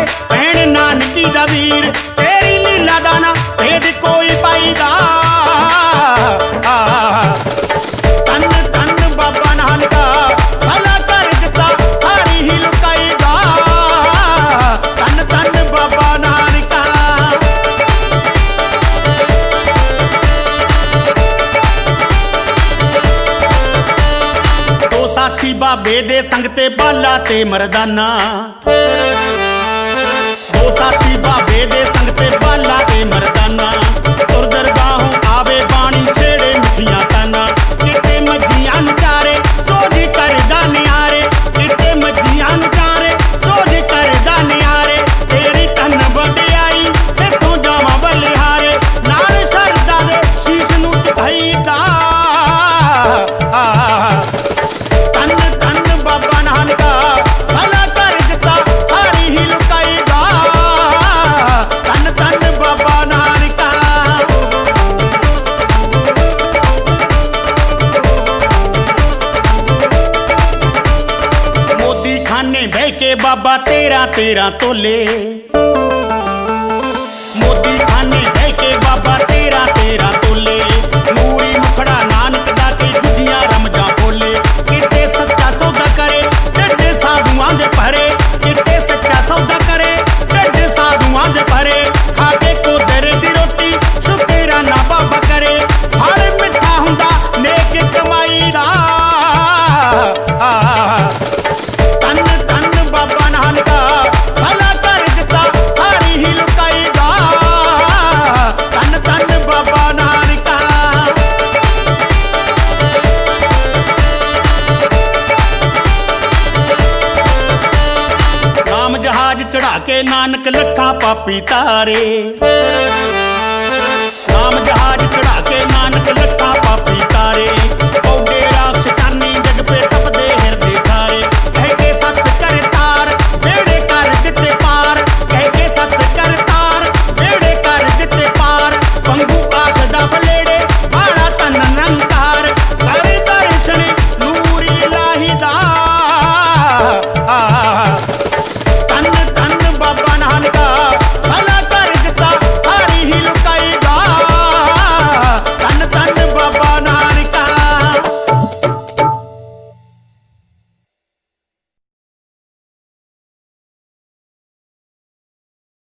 भैन नानकी दा वीर, तेरी लीला दा ना भेद कोई पाईदा। तन तन बाबा नानका भला कर दिता सारी ही लुकाईदा। तन तन बाबा नानका। दो साथी बाबे दे संग ते बाला ते मरदाना, दो साथी बाबे दे संग ते बाला ते मरदाना। तुर दरगाहों आवे बाणी छेड़े मिठियां ताना, किते मज्जियां नूं चारे रोज करदा नियारे। किते मज्जियां नूं चारे रोज करदा नियारे। तेरी तन वडियाई इथों जावां बलिहारे, नाल सरदा दे शीश नूं झुकाईदा। तन तन बाबा नानका भला कर दिता सारी ही लुकाईदा। तन तन बाबा नानका। मोदी खाने बह के बाबा 13 तोले, मोदी खाने बह के बाबा 13 तोले। मूरी मुखड़ा नानक दा की गुजियां रमजा बोले। किते सच्चा सौदा करे ढिड साधुआं दे भरे, किते सच्चा सौदा करे ढिड साधुआं दे भरे। खाके कोदरे दी रोटी शुकराना बाबा करे, फल मिठा हुंदा नेक कमाई दा। तन तन बाबा नानका भला कर दिता सारी ही लुकाईदा। तन तन बाबा नानका। नाम जहाज चढ़ा के नानक लखा पापी तारे, नाम जहाज चढ़ा के नानक लखा पापी तारे। पौडे रास